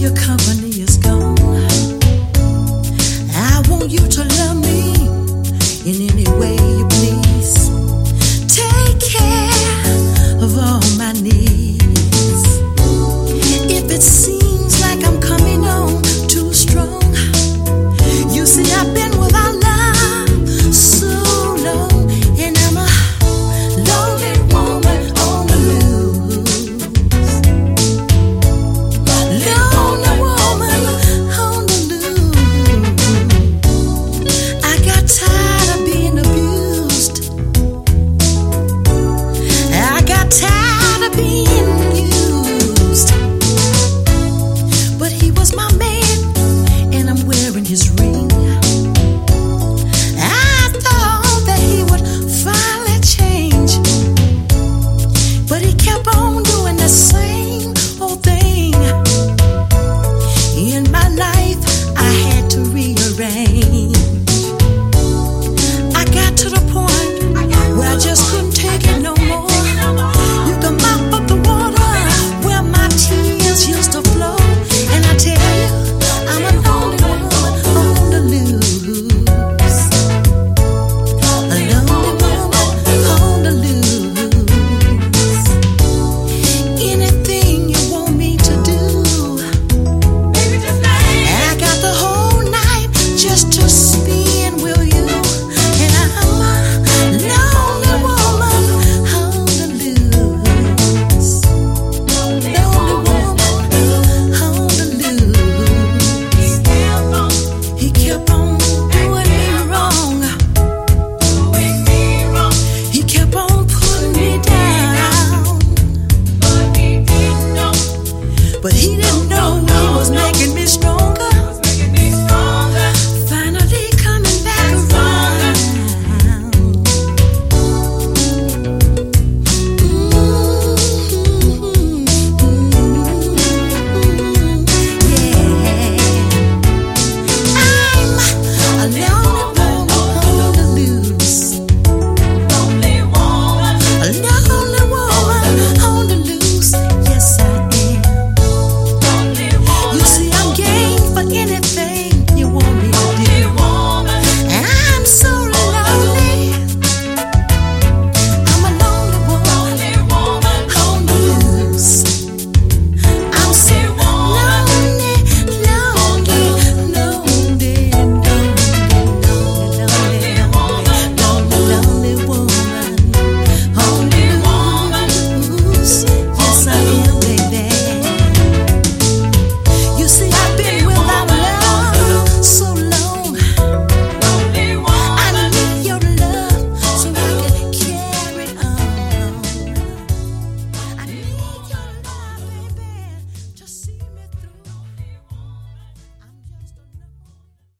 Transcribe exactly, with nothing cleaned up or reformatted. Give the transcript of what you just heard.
your company is gone. I want you to love me in any way you please. Take care of all my needs. If it seems like I'm coming on too strong, you see I've been without love so long, and I'm a lonely woman on the loose. Lonely woman on the loose. I got tired of being abused. I got tired of being used. But he was my man, and I'm wearing his ring. I thought that he would finally change, but he kept on doing the same old thing. In my life, I had to rearrange. I got to the point where I just couldn't take it no more. You can mop up the water where my tears used to flow, and I tell you, I'm a lonely woman on the loose. A lonely woman on the loose. Anything you want me to do, I got the whole night just to spend with you. And I'm a lonely woman on the loose. Lonely woman on the loose. He kept on doing me wrong. He kept on putting me down. But he didn't know he was making me strong.